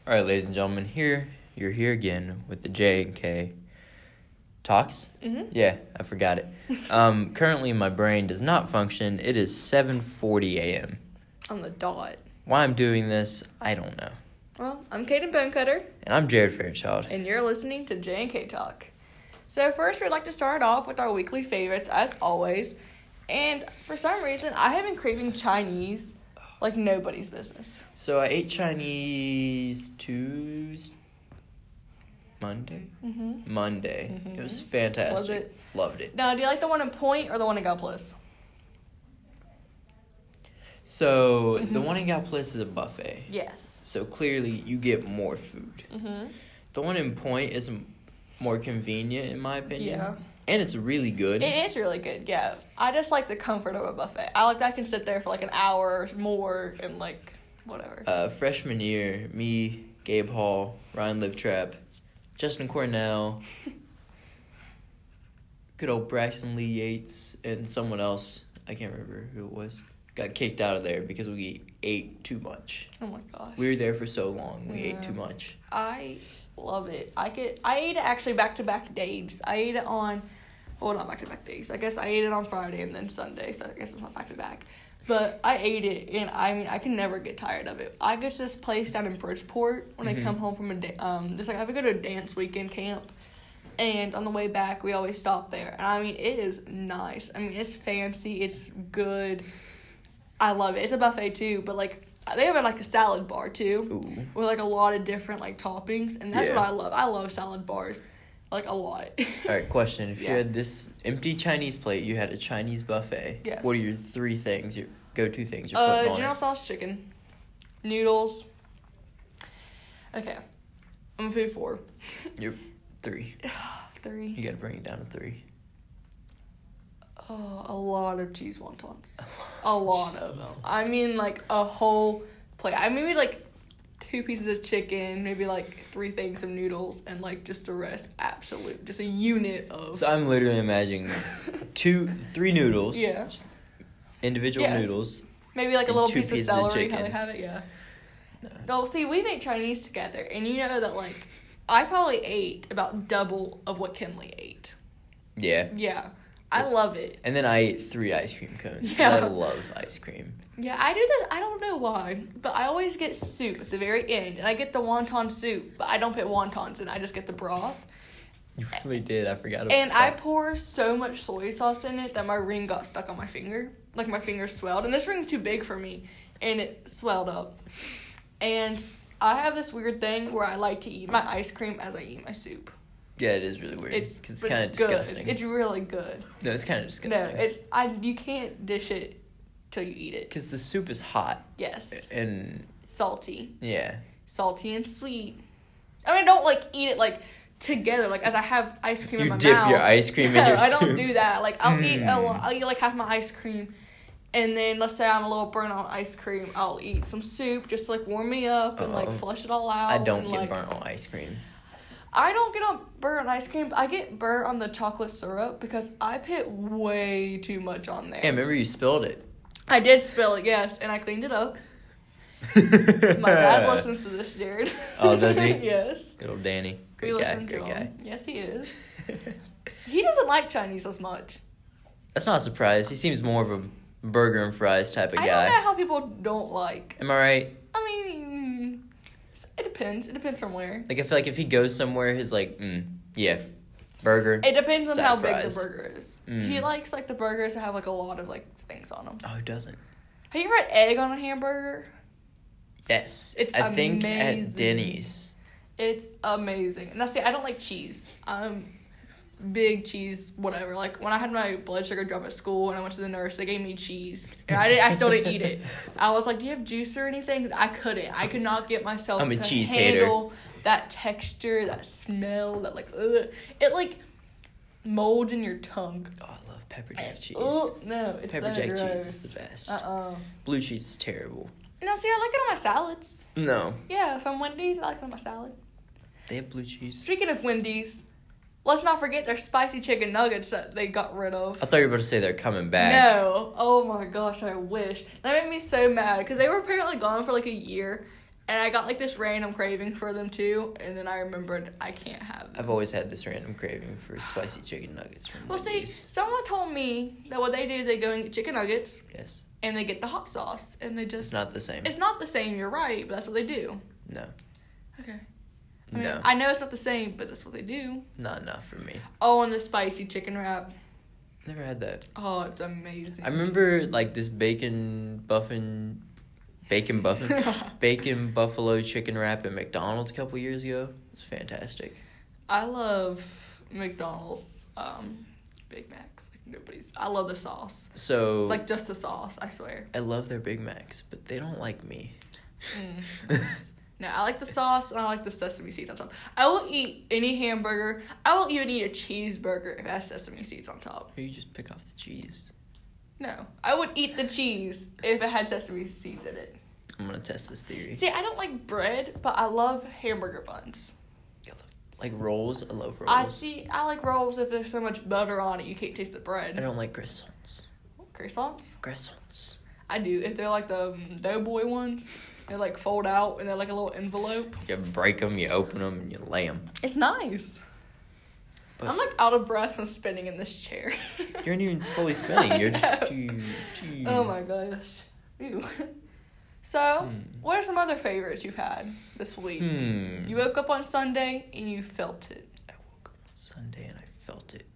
All right, ladies and gentlemen, you're here again with the J and K talks. Mm-hmm. Yeah, I forgot it. Currently, my brain does not function. It is 7:40 a.m. On the dot. Why I'm doing this, I don't know. Well, I'm Kaden Bonecutter, And I'm Jared Fairchild. and you're listening to J&K Talk. So first, we'd like to start off with our weekly favorites, as always. And for some reason, I have been craving Chinese like nobody's business. So I ate Chinese Monday. Mm-hmm. It was fantastic. Was it? Loved it. Now, do you like the one in Point or the one in Galplis? So the one in Galplis is a buffet. Yes. So clearly, you get more food. Mm-hmm. The one in Point is more convenient, in my opinion. Yeah. And it's really good. It is really good, yeah. I just like the comfort of a buffet. I like that I can sit there for like an hour or more and like whatever. Freshman year, me, Gabe Hall, Ryan Liptrap, Justin Cornell, good old Braxton Lee Yates, and someone else, I can't remember who it was, got kicked out of there because we ate too much. Oh my gosh. We were there for so long. We ate Yeah. too much. I love it. I ate it actually back-to-back days. I ate it on, well, not back-to-back days. I guess I ate it on Friday and then Sunday, so I guess it's not back-to-back. But I ate it, and I mean, I can never get tired of it. I go to this place down in Bridgeport when I come home from just like I have to go to a dance weekend camp. And on the way back, we always stop there. And I mean, it is nice. I mean, it's fancy. It's good. I love it. It's a buffet, too, but like, they have like a salad bar too, Ooh. with like a lot of different like toppings, and that's Yeah. what I love. I love salad bars, like a lot. All right, question. If you Yeah. had this empty Chinese plate, you had a Chinese buffet, Yes. what are your three things, your go-to things you're putting on General it? Tso's chicken, noodles. Okay, I'm gonna put 4. You're 3. 3. You gotta bring it down to 3. Oh, a lot of cheese wontons. A lot of them. I mean, like a whole plate. I maybe like 2 pieces of chicken, maybe like 3 things of noodles, and like just the rest. Just a unit of. So I'm literally imagining 3 noodles. Yeah. Just individual Yes. noodles. Maybe like a And little 2 piece of pieces of celery, how chicken. they have it, yeah. No. No, see, we make Chinese together, and you know that, like, I probably ate about double of what Kinley ate. Yeah. Yeah. I love it. And then I ate 3 ice cream cones. 'Cause Yeah. I love ice cream. Yeah, I do this, I don't know why, but I always get soup at the very end, and I get the wonton soup, but I don't put wontons in, I just get the broth. You really did. I forgot about And that. I pour so much soy sauce in it that my ring got stuck on my finger. Like, my finger swelled. And this ring's too big for me. And it swelled up. And I have this weird thing where I like to eat my ice cream as I eat my soup. Yeah, it is really weird. It's Because but it's kind of good. disgusting. It's really good. No, it's kind of disgusting. No, you can't dish it till you eat it. Because the soup is hot. Yes. And, Salty. yeah. Salty and sweet. I mean, don't, like, eat it, like, together, like, as I have ice cream in my You dip mouth. your ice cream in No, your I soup. don't do that. Like, I'll eat like half my ice cream, and then let's say I'm a little burnt on ice cream, I'll eat some soup just to, like, warm me up and like flush it all out. I don't and, get like, burnt on ice cream. I don't get burnt on ice cream, but I get burnt on the chocolate syrup because I put way too much on there. Yeah, remember you spilled it. I did spill it, yes, and I cleaned it up. My dad listens to this, Jared. Oh, does he? Yes. Good old Danny. We Great guy. listen to Great him. guy. Yes, he is. He doesn't like Chinese as much. That's not a surprise. He seems more of a burger and fries type of I guy. don't know how people don't like. Am I right? I mean, it depends. It depends from where. Like, I feel like if he goes somewhere, he's like, yeah, burger. It depends on Side how fries. big the burger is. Mm. He likes, like, the burgers that have, like, a lot of, like, things on them. Oh, who doesn't? Have you ever had egg on a hamburger? Yes. It's I think at amazing. Denny's. It's amazing. And that's it. I don't like cheese. Big cheese, whatever. Like, when I had my blood sugar drop at school and I went to the nurse, they gave me cheese. And I still didn't eat it. I was like, do you have juice or anything? I couldn't. I could not get myself I'm a to cheese handle that texture, that smell, that, like, ugh. It, like, molds in your tongue. Oh, I love pepper jack cheese. Oh, no, it's Pepper so jack gross. cheese is the best. Blue cheese is terrible. No, see, I like it on my salads. No. Yeah, if I'm Wendy's, I like it on my salad. They have blue cheese. Speaking of Wendy's, let's not forget their spicy chicken nuggets that they got rid of. I thought you were about to say they're coming back. No. Oh my gosh, I wish. That made me so mad because they were apparently gone for like a year. And I got, like, this random craving for them, too. And then I remembered I can't have them. I've always had this random craving for spicy chicken nuggets from Well, see, Wendy's. someone told me that what they do is they go and get chicken nuggets. Yes. And they get the hot sauce. And they just... It's not the same. It's not the same, you're right. But that's what they do. No. Okay. I mean, No. I know it's not the same, but that's what they do. Not enough for me. Oh, and the spicy chicken wrap. Never had that. Oh, it's amazing. I remember, like, this bacon buffalo chicken wrap at McDonald's a couple years ago. It was fantastic. I love McDonald's Big Macs. Like nobody's. I love the sauce. So Like just the sauce. I swear. I love their Big Macs, but they don't like me. No, I like the sauce and I like the sesame seeds on top. I will eat any hamburger. I will even eat a cheeseburger if it has sesame seeds on top. Or you just pick off the cheese. No, I would eat the cheese if it had sesame seeds in it. I'm gonna test this theory. See, I don't like bread, but I love hamburger buns. Like rolls, I love rolls. I like rolls if there's so much butter on it you can't taste the I bread. don't like croissants. Croissants? Croissants. I do. If they're like the Doughboy ones, they like fold out and they're like a little envelope. You break them, you open them, and you lay them. It's nice. But I'm like out of breath from spinning in this chair. you aren't even fully spinning. You're just Oh my gosh. Ew. So, what are some other favorites you've had this week? You woke up on Sunday and you felt it. I woke up on Sunday and I felt it.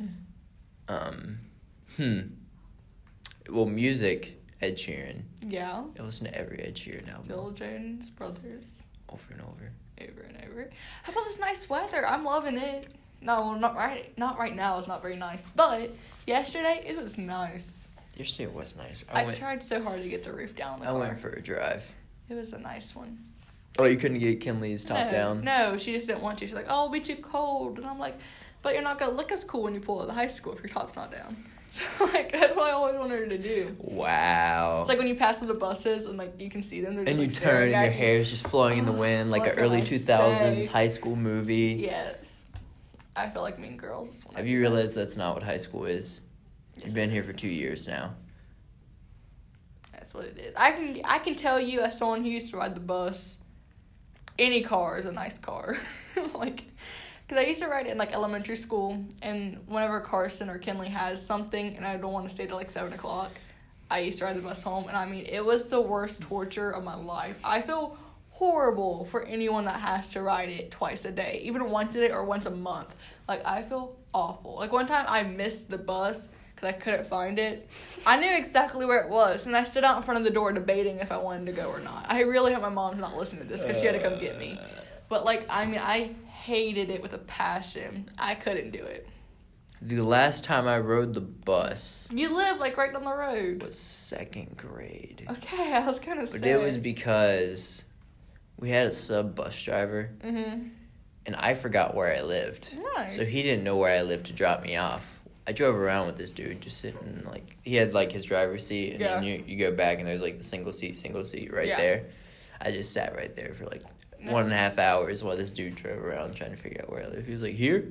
Well, music, Ed Sheeran. Yeah. I listen to every Ed Sheeran album. Bill Jones Brothers. Over and over. Over and over. How about this nice weather? I'm loving it. No, not right now. It's not very nice. But yesterday, it was nice. Yesterday was nice. I tried so hard to get the roof down on the car. I went for a drive. It was a nice one. Oh, you couldn't get Kinley's top down? No, she just didn't want to. She's like, oh, it'll be too cold. And I'm like, but you're not going to look as cool when you pull out of the high school if your top's not down. So, like, that's what I always wanted her to do. Wow. It's like when you pass the buses and, like, you can see them. They're just, And you like, turn and staring your at you. hair's just flowing in the wind like What an can early I 2000s say? high school movie. Yes. I feel like Mean Girls. Have you realized that's not what high school is? Yes, You've been it here is. for 2 years now. That's what it is. I can tell you as someone who used to ride the bus, any car is a nice car. Like, because I used to ride in, like, elementary school, and whenever Carson or Kinley has something, and I don't want to stay till, like, 7 o'clock, I used to ride the bus home, and I mean, it was the worst torture of my life. I feel horrible for anyone that has to ride it twice a day, even once a day or once a month. Like, I feel awful. Like, one time I missed the bus because I couldn't find it. I knew exactly where it was, and I stood out in front of the door debating if I wanted to go or not. I really hope my mom's not listening to this because she had to come get me. But, like, I mean, I hated it with a passion. I couldn't do it. The last time I rode the bus You live, like, right down the road. was 2nd grade. Okay, I was gonna say. But it was because we had a sub bus driver, Mm-hmm. and I forgot where I lived. Nice. So he didn't know where I lived to drop me off. I drove around with this dude just sitting, like, he had, like, his driver's seat, and then you go back, and there's, like, the single seat right there. I just sat right there for, like, 1.5 hours while this dude drove around trying to figure out where I live. He was like, here?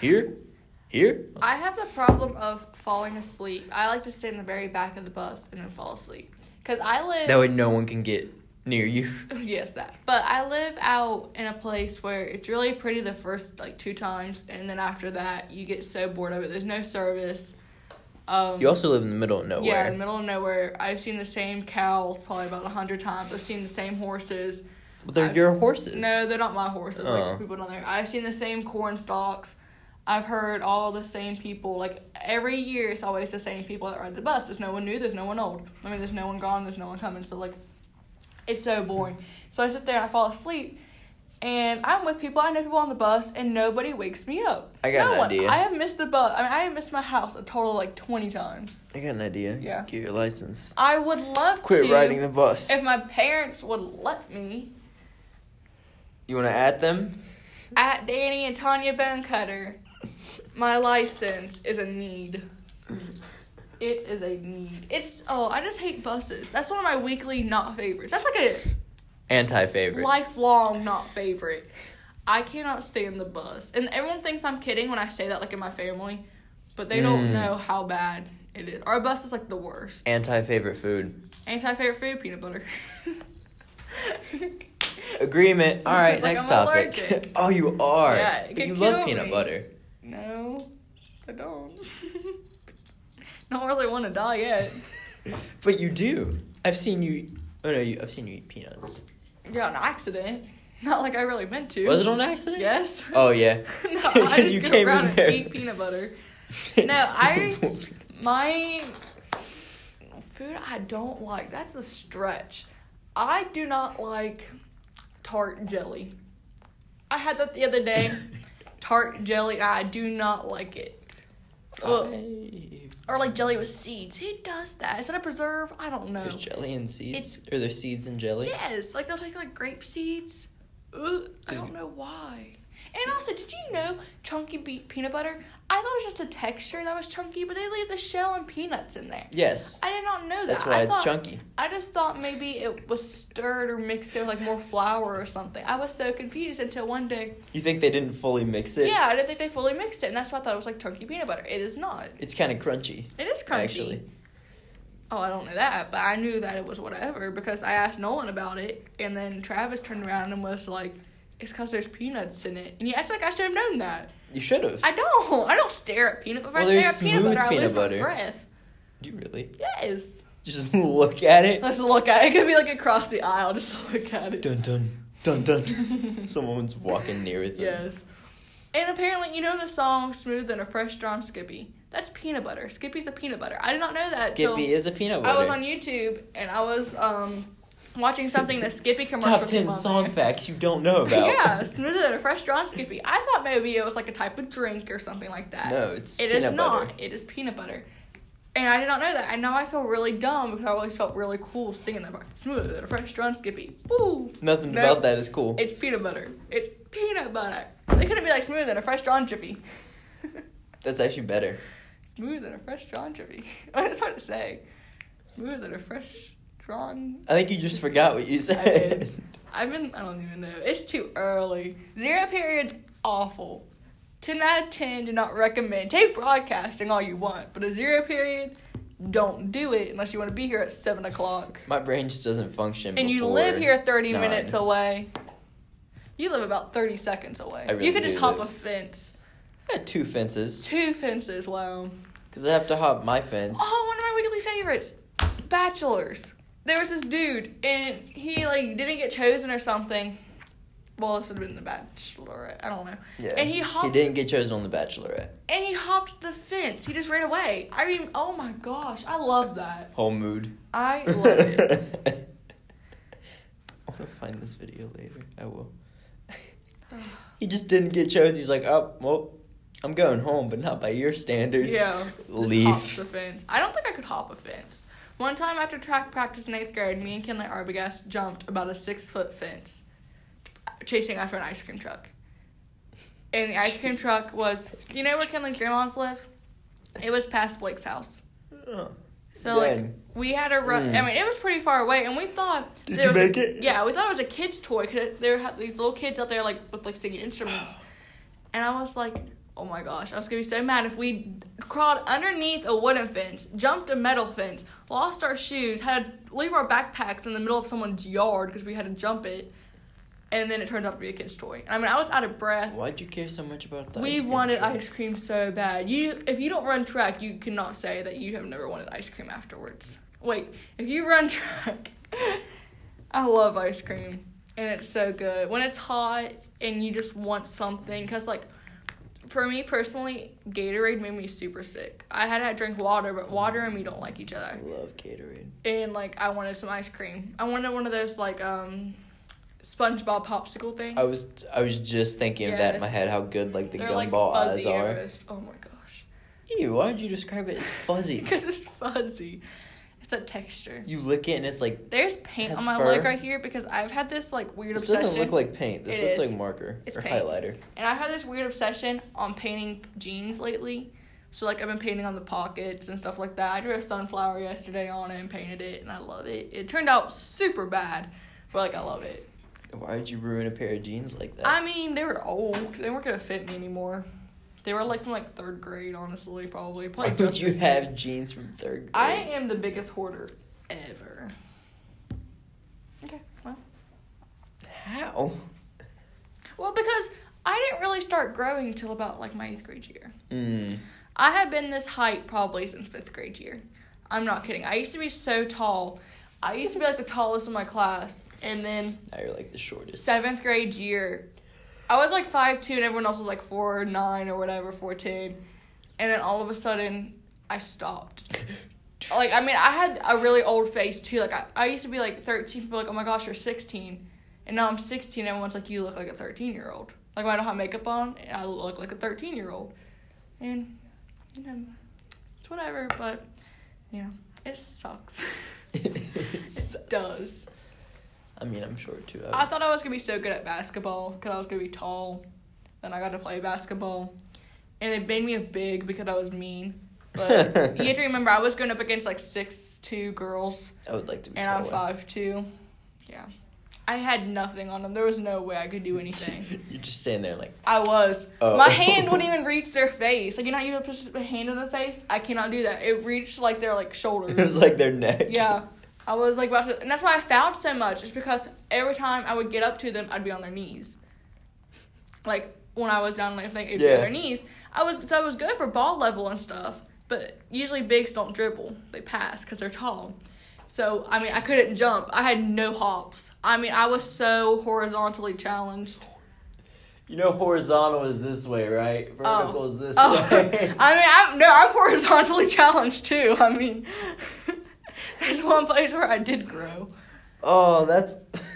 I have the problem of falling asleep. I like to sit in the very back of the bus and then fall asleep. Because I live... That way no one can get near you. Yes, that. But I live out in a place where it's really pretty the first, like, 2 times. And then after that, you get so bored of it. There's no service. You also live in the middle of nowhere. Yeah, in the middle of nowhere. I've seen the same cows probably about 100 times. I've seen the same horses. But they're your horses. No, they're not my horses. Oh. Like, people down there. I've seen the same corn stalks. I've heard all the same people. Like, every year, it's always the same people that ride the bus. There's no one new. There's no one old. I mean, there's no one gone. There's no one coming. So, like, it's so boring. So I sit there and I fall asleep. And I'm with people. I know people on the bus. And nobody wakes me up. I got an idea. I have missed the bus. I mean, I have missed my house a total of, like, 20 times. I got an idea. Yeah. Get your license. I would love to. Quit riding the bus. If my parents would let me. You want to add them? At Danny and Tanya Bonecutter, my license is a need. It is a need. I just hate buses. That's one of my weekly not favorites. That's like a Anti-favorite. lifelong not favorite. I cannot stand the bus. And everyone thinks I'm kidding when I say that, like, in my family. But they don't know how bad it is. Our bus is, like, the worst. Anti-favorite food. Anti-favorite food, peanut butter. Agreement. All right, Like next I'm topic. allergic. Oh, you are. Yeah, it but you can love kill peanut me. butter. No, I don't. Don't really want to die yet. But you do. I've seen you. Oh no, I've seen you eat peanuts. Yeah, an accident. Not like I really meant to. Was it on accident? Yes. Oh yeah. No, I just You go came around in and there. eat peanut butter. No, my food I don't like. That's a stretch. I do not like tart jelly. I had that the other day. Tart jelly, I do not like it. Ugh. Or like jelly with seeds. Who does that? Is that a preserve? I don't know. There's jelly and seeds? Or there's seeds and jelly? Yes, like they'll take like grape seeds. Ugh, I don't know why. And also, did you know chunky peanut butter? I thought it was just the texture that was chunky, but they leave the shell and peanuts in there. Yes. I did not know that. That's why it's chunky. I just thought maybe it was stirred or mixed in with like more flour or something. I was so confused until one day. You think they didn't fully mix it? Yeah, I didn't think they fully mixed it, and that's why I thought it was like chunky peanut butter. It is not. It's kind of crunchy. It is crunchy. Actually. Oh, I don't know that, but I knew that it was whatever because I asked Nolan about it, and then Travis turned around and was like, "It's because there's peanuts in it." And he acts like I should have known that. You should have. I don't. I don't stare at peanut butter. Well, If I there's stare at peanut butter, I smooth lose peanut butter. my breath. Do you really? Yes. Just look at it. Let's look at it. It could be like across the aisle. Just look at it. Dun dun dun dun. Someone's walking near with them. Yes. And apparently, you know the song "Smooth and a Fresh Drawn Skippy." That's peanut butter. Skippy's a peanut butter. I did not know that. Skippy is a peanut butter. I was on YouTube and I was watching something that Skippy commercial. Top 10 came on song there. facts you don't know about. Yeah, smoother than a fresh drawn Skippy. I thought maybe it was like a type of drink or something like that. No, it's It peanut is not. butter. It is peanut butter. And I did not know that. And now I feel really dumb because I always felt really cool singing that part. Smoother than a fresh drawn Skippy. Woo! Nothing No. about that is cool. It's peanut butter. It's peanut butter. They couldn't be like smoother than a fresh drawn Jiffy. That's actually better. Smooth than a fresh drawn Jiffy. It's hard to say. Smoother than a fresh drawn. I think you just forgot what you I said. did. I don't even know. It's too early. 0 period's awful. 10 out of 10, do not recommend. Take broadcasting all you want, but a 0 period, don't do it unless you want to be here at 7 o'clock. My brain just doesn't function. And you before live here 30 9. minutes away. You live about 30 seconds away. I really You could do just hop live. a fence. I had 2 fences. 2 fences, wow. Because I have to hop my fence. Oh, one of my weekly favorites. Bachelors. There was this dude, and he, like, didn't get chosen or something. Well, this would have been the Bachelorette. I don't know. Yeah. And he didn't get chosen on The Bachelorette. And he hopped the fence. He just ran away. Oh my gosh, I love that. Whole mood. I love it. I'm gonna find this video later. I will. He just didn't get chosen. He's like, oh, well, I'm going home, but not by your standards. Yeah. Leave. Just hops the fence. I don't think I could hop a fence. One time after track practice in 8th grade, me and Kinley Arbogast jumped about a 6-foot fence, chasing after an ice cream truck. And the ice cream truck was, you know where Kinley's grandmas live? It was past Blake's house. Oh. So, like, Dang. we had to run. I mean, it was pretty far away, and we thought... Did there you was make it? Yeah, we thought it was a kid's toy, because there had these little kids out there, like, with, like, singing instruments. And I was like, oh my gosh, I was going to be so mad if we crawled underneath a wooden fence, jumped a metal fence, lost our shoes, had to leave our backpacks in the middle of someone's yard because we had to jump it, and then it turned out to be a kid's toy. I mean, I was out of breath. Why'd you care so much about that? We wanted ice cream so bad. If you don't run track, you cannot say that you have never wanted ice cream afterwards. Wait, if you run track, I love ice cream, and it's so good. When it's hot and you just want something, because, like, for me personally, Gatorade made me super sick. I had to drink water, but water and me don't like each other. I love Gatorade. And, like, I wanted some ice cream. I wanted one of those, like, SpongeBob popsicle things. I was just thinking of that in my Yes. head, how good, like, the They're, gumball like, eyes fuzzy are. almost. Oh, my gosh. Ew, why did you describe it as fuzzy? Because it's fuzzy. It's a texture. You lick it and it's like... There's paint has on my fur. leg right here because I've had this, like, weird This obsession. doesn't look like paint. This It looks is. like marker It's or paint. highlighter. And I've had this weird obsession on painting jeans lately. So, like, I've been painting on the pockets and stuff like that. I drew a sunflower yesterday on it and painted it, and I love it. It turned out super bad, but, like, I love it. Why would you ruin a pair of jeans like that? I mean, they were old. They weren't going to fit me anymore. They were, like, from, like, 3rd grade, honestly, probably. Why would you have jeans from 3rd grade? I am the biggest hoarder ever. Okay, well. How? Well, because I didn't really start growing until about, like, my 8th grade year. Mm. I have been this height probably since 5th grade year. I'm not kidding. I used to be so tall. I used to be, like, the tallest in my class. And then... Now you're, like, the shortest. 7th grade year, I was, like, 5'2", and everyone else was, like, 4'9", or whatever, 4'10". And then all of a sudden, I stopped. Like, I mean, I had a really old face, too. Like, I used to be, like, 13. People were like, oh, my gosh, you're 16. And now I'm 16. Everyone's like, you look like a 13-year-old. Like, when I don't have makeup on, and I look like a 13-year-old. And, you know, it's whatever. But, yeah, it sucks. It does. I mean, I'm short, too. I thought I was going to be so good at basketball because I was going to be tall. Then I got to play basketball. And they made me a big because I was mean. But you have to remember, I was going up against, like, 6'2" girls. I would like to be and taller. I'm 5'2". Yeah. I had nothing on them. There was no way I could do anything. You're just standing there like... I was. Oh. My hand wouldn't even reach their face. Like, you know how you put a hand in the face? I cannot do that. It reached, like, their, like, shoulders. It was like their neck. Yeah. I was, like, about to... And that's why I fouled so much. It's because every time I would get up to them, I'd be on their knees. Like, when I was down, like, if they would be on their knees. I was good for ball level and stuff. But usually bigs don't dribble. They pass because they're tall. So, I mean, I couldn't jump. I had no hops. I mean, I was so horizontally challenged. You know horizontal is this way, right? Vertical is this way. I mean, I'm horizontally challenged, too. I mean, there's one place where I did grow. Oh, that's...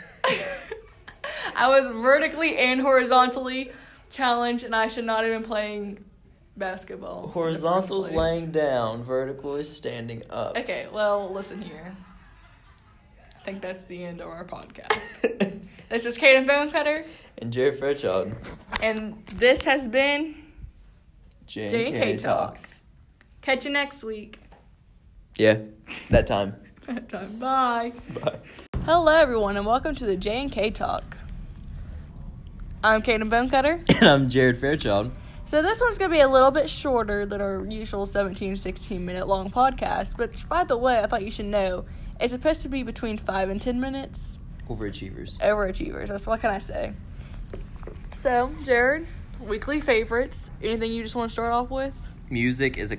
I was vertically and horizontally challenged, and I should not have been playing basketball. Horizontal's laying down. Vertical is standing up. Okay, well, listen here. I think that's the end of our podcast. This is Kaden Bonecutter. And Jared Fairchild. And this has been J&K Talks. Catch you next week. Yeah, that time. That time. Bye. Bye. Hello, everyone, and welcome to the J&K Talk. I'm Kaden Bonecutter. And I'm Jared Fairchild. So this one's going to be a little bit shorter than our usual 17, 16-minute long podcast. But by the way, I thought you should know, it's supposed to be between 5 and 10 minutes. Overachievers. Overachievers. That's what can I say. So, Jared, weekly favorites. Anything you just want to start off with? Music is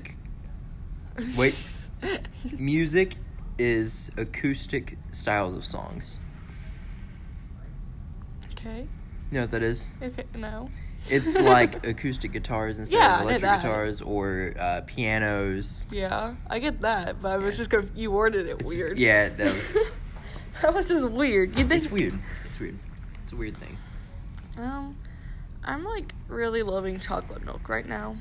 Music is acoustic styles of songs. Okay. You know what that is? Okay, no. It's like acoustic guitars instead of electric guitars or pianos. Yeah, I get that, but I was just you worded it weird. That was... That was just weird. It's weird. It's a weird thing. I'm, like, really loving chocolate milk right now.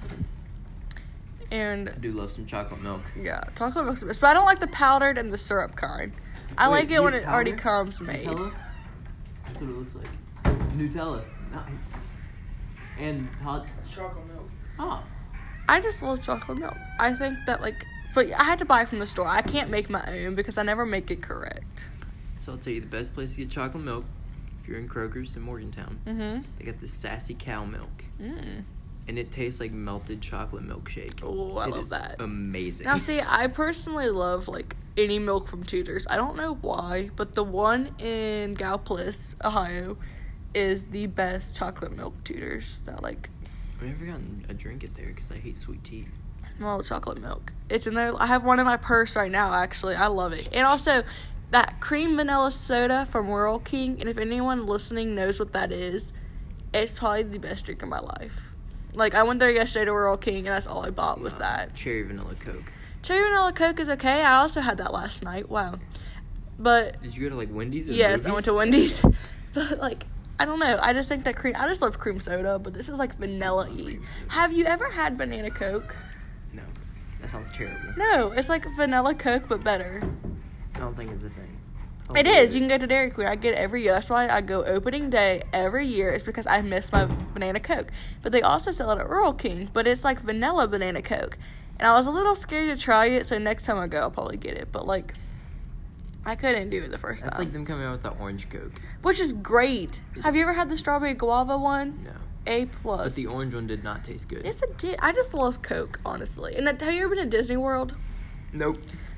And... I do love some chocolate milk. Yeah, chocolate milk's the best. But I don't like the powdered and the syrup kind. I like it when it already comes made. Nutella? That's what it looks like. Nutella. Nice. And hot chocolate milk. Oh. I just love chocolate milk. I think that, like... But I had to buy it from the store. I can't make my own because I never make it correct. So I'll tell you the best place to get chocolate milk, if you're in Kroger's in Morgantown. Mm-hmm. They got the Sassy Cow milk. Mm. And it tastes like melted chocolate milkshake. Oh, I love that. Amazing. Now, see, I personally love, like, any milk from Tudor's. I don't know why, but the one in Galplis, Ohio, is the best chocolate milk Tudor's that, like... I've never gotten a drink it there because I hate sweet tea. Well, chocolate milk. It's in there. I have one in my purse right now, actually. I love it. And also, that cream vanilla soda from Rural King, and if anyone listening knows what that is, it's probably the best drink of my life. Like, I went there yesterday to Rural King, and that's all I bought was that. Cherry vanilla Coke. Cherry vanilla Coke is okay. I also had that last night. Wow. But... Did you go to, like, Wendy's or Yes, movies? I went to Wendy's. But, like... I don't know. I just think that I just love cream soda, but this is like vanilla-y. Have you ever had banana Coke? No. That sounds terrible. No, it's like vanilla Coke, but better. I don't think it's a thing. It is. You can go to Dairy Queen. I get it every year. That's why I go opening day every year. It's because I miss my banana Coke. But they also sell it at Rural King, but it's like vanilla banana Coke. And I was a little scared to try it, so next time I go, I'll probably get it. But, like... I couldn't do it the first time. That's like them coming out with the orange Coke. Which is great. Have you ever had the strawberry guava one? No. A+. But the orange one did not taste good. Yes, it did. I just love Coke, honestly. And have you ever been to Disney World? Nope.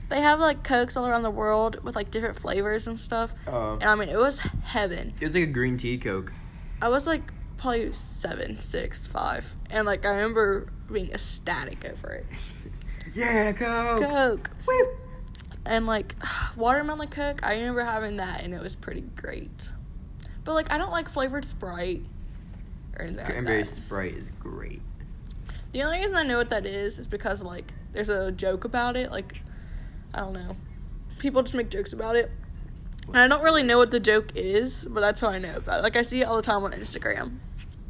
They have, like, Cokes all around the world with, like, different flavors and stuff. And, I mean, it was heaven. It was like a green tea Coke. I was, like, probably 7, 6, 5. And, like, I remember being ecstatic over it. Yeah, Coke! Coke! Woo! And, like, watermelon Coke, I remember having that, and it was pretty great. But, like, I don't like flavored Sprite or anything Cranberry like that. Sprite is great. The only reason I know what that is because, like, there's a joke about it. Like, I don't know. People just make jokes about it. And I don't really know what the joke is, but that's how I know about it. Like, I see it all the time on Instagram.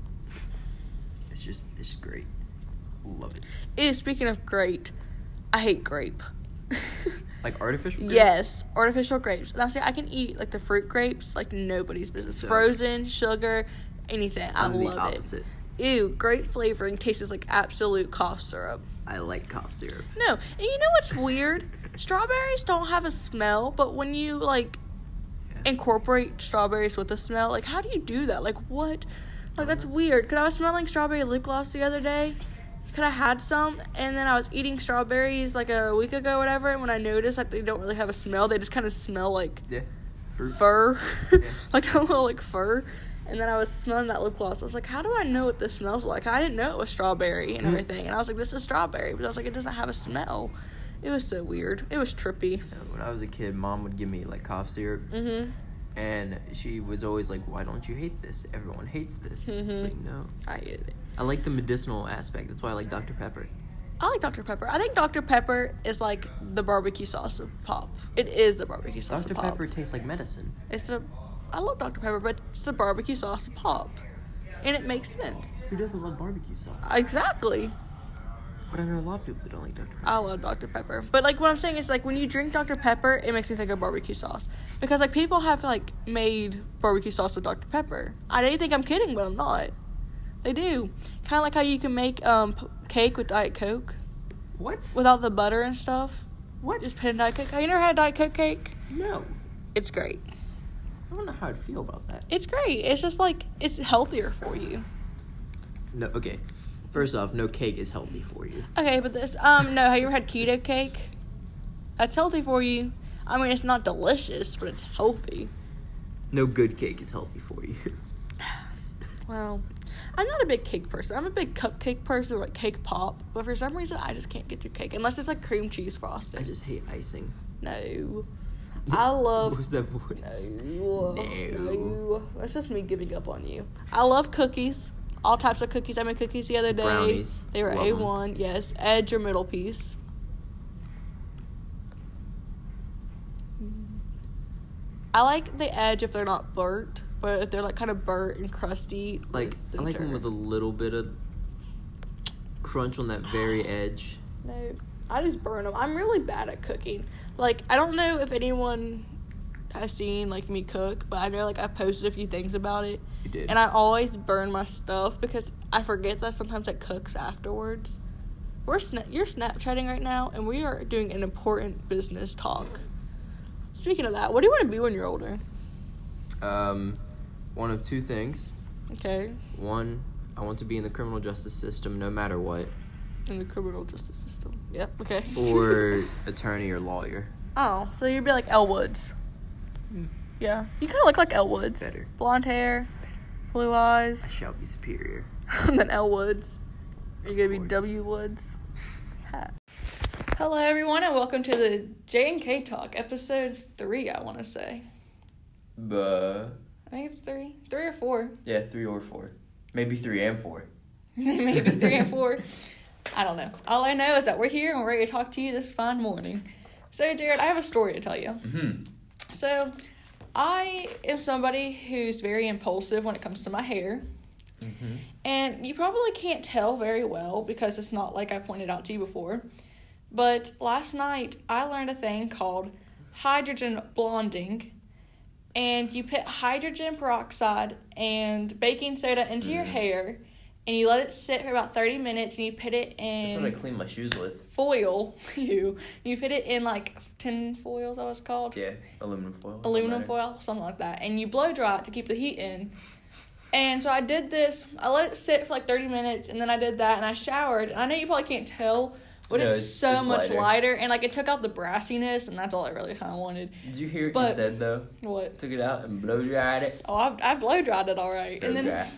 It's great. Love it. Ew, speaking of great, I hate grape. Like artificial grapes? Yes, artificial grapes. And I'm saying I can eat, like, the fruit grapes like nobody's business. So, frozen, sugar, anything. I love the opposite. it. Ew, grape flavoring tastes like absolute cough syrup. I like cough syrup. No, and you know what's weird? Strawberries don't have a smell, but when you, like, incorporate strawberries with a smell, like, how do you do that? Like, what? Like, that's weird. Because I was smelling strawberry lip gloss the other day. Because I had some, and then I was eating strawberries, like, a week ago or whatever, and when I noticed, like, they don't really have a smell, they just kind of smell like fur. Yeah. Like, a little, like, fur. And then I was smelling that lip gloss. I was like, how do I know what this smells like? I didn't know it was strawberry and everything. And I was like, this is strawberry. But I was like, it doesn't have a smell. It was so weird. It was trippy. When I was a kid, Mom would give me, like, cough syrup. Mm-hmm. And she was always like, why don't you hate this? Everyone hates this. Mm-hmm. It's like, no. I hated it. I like the medicinal aspect. That's why I like Dr. Pepper. I like Dr. Pepper. I think Dr. Pepper is like the barbecue sauce of pop. It is the barbecue sauce Dr. of pop. Pepper tastes like medicine. I love Dr. Pepper, but it's the barbecue sauce of pop. And it makes sense. Who doesn't love barbecue sauce? Exactly. But I know a lot of people that don't like Dr. Pepper. I love Dr. Pepper. But, like, what I'm saying is, like, when you drink Dr. Pepper, it makes me think of barbecue sauce. Because, like, people have, like, made barbecue sauce with Dr. Pepper. I didn't think I'm kidding, but I'm not. They do. Kind of like how you can make cake with Diet Coke. What? Without the butter and stuff. What? Just put in Diet Coke. Have you never had Diet Coke cake? No. It's great. I don't know how I'd feel about that. It's great. It's just, like, it's healthier for you. No, okay. First off, no cake is healthy for you. Okay, but this, no, have you ever had keto cake? That's healthy for you. I mean, it's not delicious, but it's healthy. No good cake is healthy for you. Well, I'm not a big cake person. I'm a big cupcake person, like cake pop. But for some reason, I just can't get through cake. Unless it's, like, cream cheese frosting. I just hate icing. No. I love... What was that voice? No. That's just me giving up on you. I love cookies. All types of cookies. I made cookies the other day. Brownies. They were Love A1. them. Yes. Edge or middle piece. I like the edge if they're not burnt, but if they're, like, kind of burnt and crusty, Like, the I like them center. with a little bit of crunch on that very edge. No, I just burn them. I'm really bad at cooking. Like, I don't know if anyone has seen, like, me cook, but I know, like, I posted a few things about it. You did. And I always burn my stuff because I forget that sometimes it cooks afterwards. You're Snapchatting right now, and we are doing an important business talk. Speaking of that, what do you want to be when you're older? One of two things. Okay. One, I want to be in the criminal justice system no matter what. In the criminal justice system. Yep, okay. Or attorney or lawyer. Oh, so you'd be like Elle Woods. Yeah. You kind of look like Elle Woods. Better. Blonde hair, blue I eyes, shall be superior. and then Elle Woods. Are you going to be course. W Woods? Ha. Hello, everyone, and welcome to the J&K Talk, episode 3, I want to say. Buh. I think it's 3. 3 or 4. Yeah, 3 or 4. Maybe 3 and 4. Maybe 3 and 4. I don't know. All I know is that we're here and we're ready to talk to you this fine morning. So, Jared, I have a story to tell you. Mm-hmm. So, I am somebody who's very impulsive when it comes to my hair. Mm-hmm. And you probably can't tell very well because it's not like I pointed out to you before. But last night, I learned a thing called hydrogen blonding. And you put hydrogen peroxide and baking soda into your hair. And you let it sit for about 30 minutes. And you put it in... That's what I clean my shoes with. Foil. You put it in like tin foil, is that what it's called? Yeah, aluminum foil. Aluminum foil, something like that. And you blow dry it to keep the heat in. And so I did this. I let it sit for like 30 minutes, and then I did that, and I showered. And I know you probably can't tell, But it's so much lighter. And, like, it took out the brassiness, and that's all I really kind of wanted. Did you hear what you said, though? What? Took it out and blow-dried it? Oh, I blow-dried it all right. And then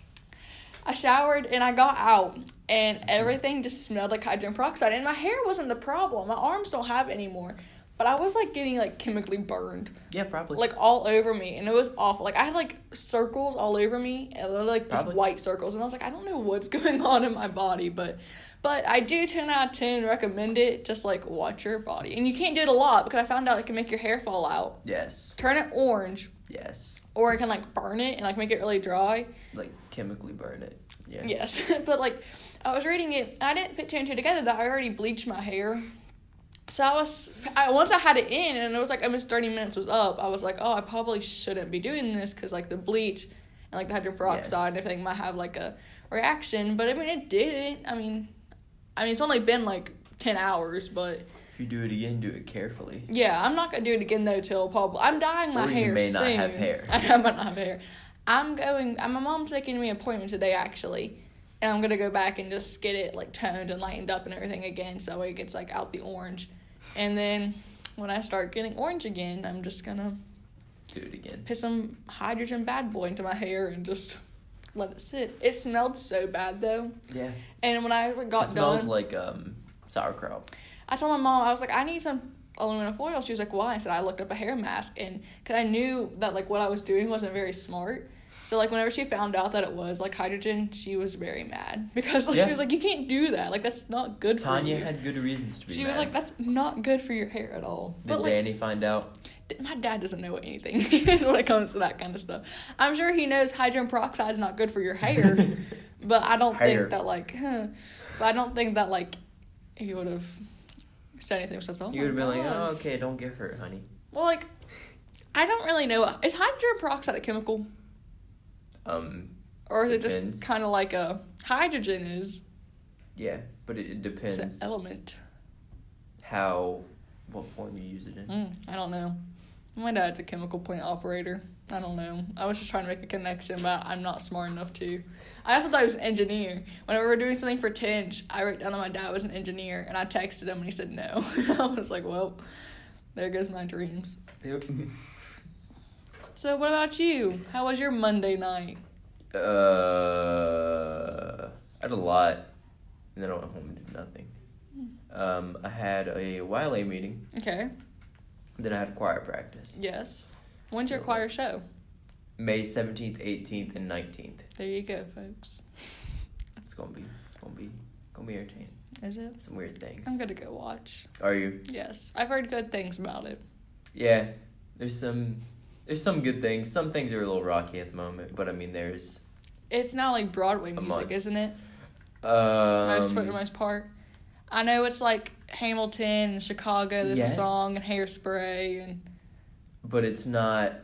I showered, and I got out, and everything just smelled like hydrogen peroxide. And my hair wasn't the problem. My arms don't have it anymore. But I was, like, getting, like, chemically burned. Yeah, probably. Like, all over me. And it was awful. Like, I had, like, circles all over me. And they were, like, just white circles. And I was like, I don't know what's going on in my body. But I do 10 out of 10 recommend it. Just, like, watch your body. And you can't do it a lot because I found out it can make your hair fall out. Yes. Turn it orange. Yes. Or it can, like, burn it and, like, make it really dry. Like, chemically burn it. Yeah. Yes. But, like, I was reading it. I didn't put two and two together that I already bleached my hair. So once I had it in, and it was like almost 30 minutes was up, I was like, oh, I probably shouldn't be doing this, because, like, the bleach and, like, the hydrogen peroxide and everything might have, like, a reaction, but, I mean, it didn't. I mean, it's only been, like, 10 hours, but... If you do it again, do it carefully. Yeah, I'm not going to do it again, though, till probably... I'm dyeing my hair soon. Or you may not have hair. I might not have hair. My mom's making me an appointment today, actually, and I'm going to go back and just get it, like, toned and lightened up and everything again, so that way it gets, like, out the orange. And then when I start getting orange again, I'm just going to do it again. Put some hydrogen bad boy into my hair and just let it sit. It smelled so bad, though. Yeah. And when I got done... It smells like sauerkraut. I told my mom, I was like, I need some aluminum foil. She was like, why? I said, I looked up a hair mask. And because I knew that, like, what I was doing wasn't very smart. So, like, whenever she found out that it was, like, hydrogen, she was very mad. Because, like, she was like, you can't do that. Like, that's not good for you. Tanya had good reasons to be mad. She was like, that's not good for your hair at all. Did Danny find out? My dad doesn't know anything when it comes to that kind of stuff. I'm sure he knows hydrogen peroxide is not good for your hair. But I don't think that, like... But I don't think that, like, he would have said anything. So, you would have been like, oh, okay, don't get hurt, honey. Well, like, I don't really know. Is hydrogen peroxide a chemical? Or is it just kind of like a hydrogen is? Yeah, but it depends. It's an element. What form you use it in. I don't know. My dad's a chemical plant operator. I don't know. I was just trying to make a connection, but I'm not smart enough to. I also thought he was an engineer. Whenever we were doing something for Tinge, I wrote down that my dad was an engineer, and I texted him, and he said no. I was like, well, there goes my dreams. Yep. So what about you? How was your Monday night? I had a lot, and then I went home and did nothing. I had a YLA meeting. Okay. Then I had choir practice. Yes. When's your choir show? May 17th, 18th, and 19th. There you go, folks. It's gonna be entertaining. Is it? Some weird things. I'm gonna go watch. Are you? Yes. I've heard good things about it. Yeah. There's some good things. Some things are a little rocky at the moment, but I mean there's... It's not like Broadway music, isn't it? For the most part. I know it's like Hamilton and Chicago, there's a song, and Hairspray, and... But it's not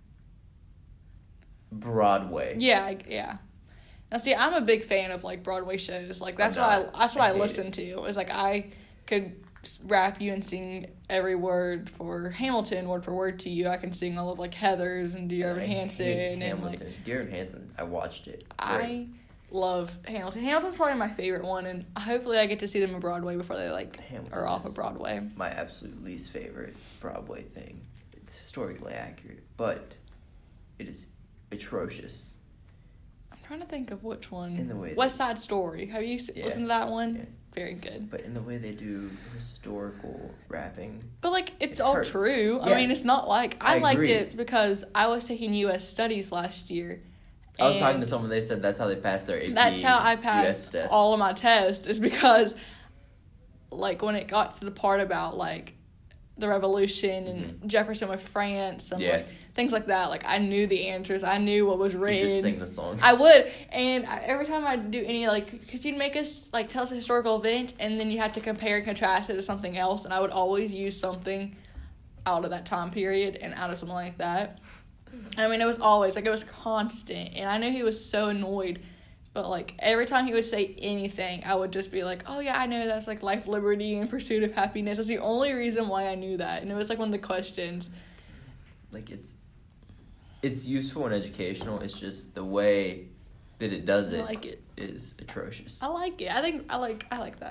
Broadway. Yeah. Now, see, I'm a big fan of, like, Broadway shows. Like, that's what I listen to. It's like, I could rap you and sing every word for Hamilton, word for word to you. I can sing all of, like, Heathers and Dear Evan Hansen. And, like... Dear Evan Hansen, I watched it. I love Hamilton. Hamilton's probably my favorite one, and hopefully I get to see them on Broadway before they, like, are off of Broadway. My absolute least favorite Broadway thing. It's historically accurate, but it is atrocious. I'm trying to think of which one. In the way West Side Story. Have you listened to that one? Yeah. Very good. But in the way they do historical rapping. But, like, it's all hurts. true. Yes. I mean, it's not like... I liked agree. it because I was taking U.S. Studies last year. I was talking to someone, they said that's how they passed their AP. That's how I passed all of my tests, is because, like, when it got to the part about, like, the revolution and Jefferson with France and like things like that, like, I knew the answers. I knew what was written. You just sing the song. I would. And every time I do any, like, because you'd make us, like, tell us a historical event, and then you had to compare and contrast it to something else, and I would always use something out of that time period and out of something like that. I mean, it was always, like, it was constant, and I knew he was so annoyed, but, like, every time he would say anything, I would just be like, oh, yeah, I know that's, like, life, liberty, and pursuit of happiness. That's the only reason why I knew that, and it was, like, one of the questions. Like, it's useful and educational, it's just the way that it does it, I like it. Is atrocious. I like it. I think I like that.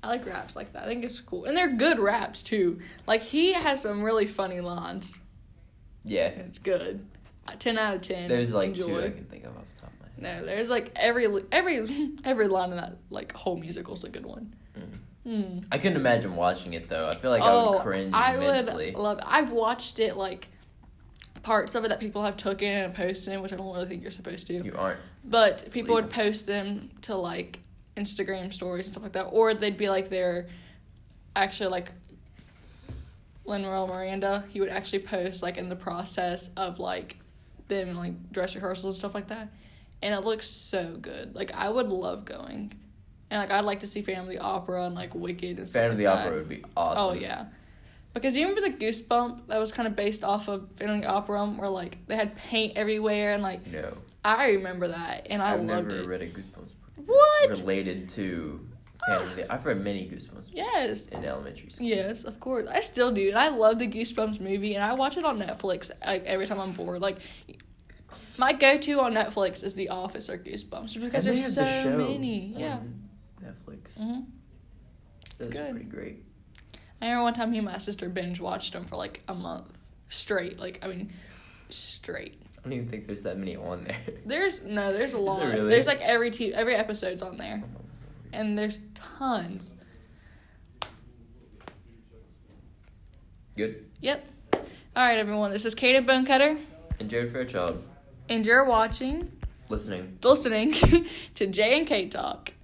I like raps like that. I think it's cool. And they're good raps, too. Like, he has some really funny lines. Yeah. And it's good. 10 out of 10. There's, like, Enjoy. 2 I can think of off the top of my head. No, there's, like, every line in that, like, whole musical's a good one. I couldn't imagine watching it, though. I feel like I would cringe immensely. Would love it. I've watched it, like, parts of it that people have taken and posted, which I don't really think you're supposed to. You aren't. But people would post them to, like, Instagram stories and stuff like that. Or they'd be, like, they're actually, like, Lin-Manuel Miranda, he would actually post, like, in the process of, like, them in, like, dress rehearsals and stuff like that. And it looks so good. Like, I would love going. And, like, I'd like to see Phantom of the Opera and, like, Wicked and stuff Phantom like that. of the Opera would be awesome. Oh, yeah. Because do you remember the Goosebump that was kind of based off of Phantom of the Opera where, like, they had paint everywhere and, like... No. I remember that, and I loved it. I've never read a Goosebumps book. What? Related to Phantom of the... I've read many Goosebumps books. Yes. In elementary school. Yes, of course. I still do. And I love the Goosebumps movie, and I watch it on Netflix, like, every time I'm bored. Like... My go-to on Netflix is The Office or Goosebumps because there's so many. Yeah. Netflix. Mm-hmm. It's good. Pretty great. I remember one time me and my sister binge watched them for like a month straight. Straight. I don't even think there's that many on there. There's a lot. Is there really? There's like every episode's on there, and there's tons. Good. Yep. All right, everyone. This is Kate and Bonecutter. And Jared Fairchild. And you're listening to to Jay and Kate Talk.